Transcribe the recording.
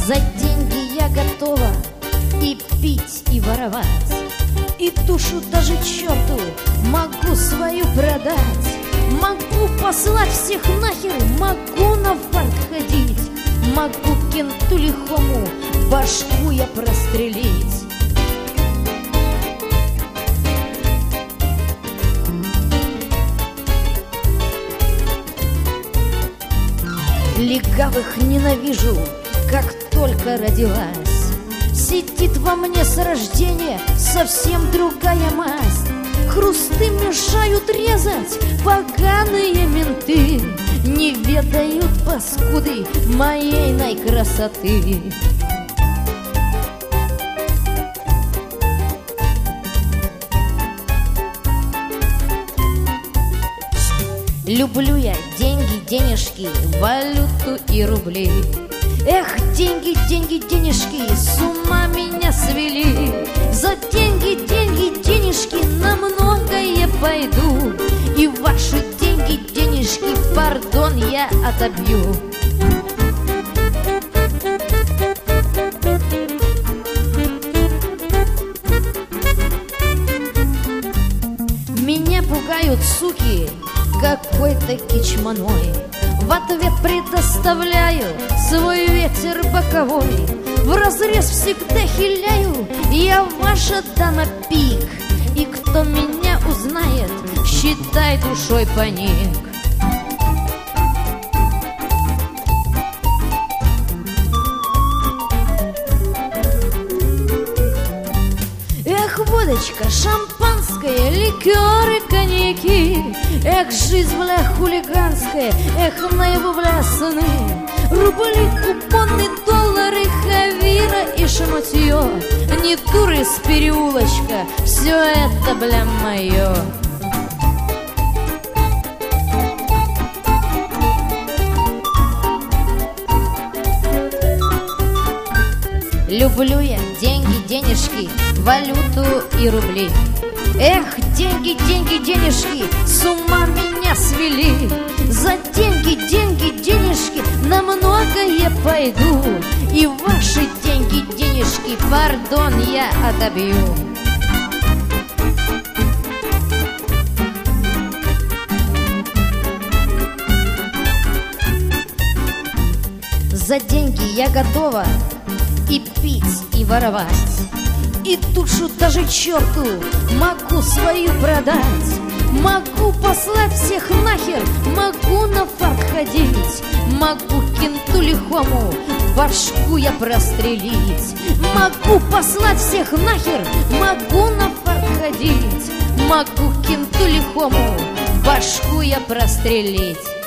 За деньги я готова и пить, и воровать, и душу даже черту могу свою продать. Могу послать всех нахер, могу на фарт ходить, могу кенту лихому башку я прострелить. Легавых ненавижу, как только родилась. Сидит во мне с рождения совсем другая масть. Хрусты мешают резать поганые менты, не ведают паскуды моей красоты. Люблю я деньги, денежки, валюту и рубли. Эх, деньги, деньги, денежки, с ума меня свели. За деньги, деньги, денежки на многое пойду, и ваши деньги, денежки, пардон, я отобью. Меня пугают суки какой-то кичманой. В ответ предоставляю свой ветер боковой. Вразрез всегда хиляю, я ваша дама пик, и кто меня узнает, считай душой паник. Эх, водочка, шампанское, ликеры, коньяки. Эх, жизнь, бля, хулиганская, эх, наяву, бля, сыны. Рубли, купоны, доллары, хавира и шаматье. Не дуры с переулочка, все это, бля, мое. Люблю я деньги, денежки, валюту и рубли. Эх, деньги, деньги, денежки, с ума меня свели. За деньги, деньги, денежки на многое пойду, и ваши деньги, денежки, пардон, я отобью. За деньги я готова и пить, и воровать, и душу даже черту могу свою продать. Могу послать всех нахер, могу на фарт ходить, могу кенту лихому башку я прострелить. Могу послать всех нахер, могу на фарт ходить, могу кенту лихому башку я прострелить.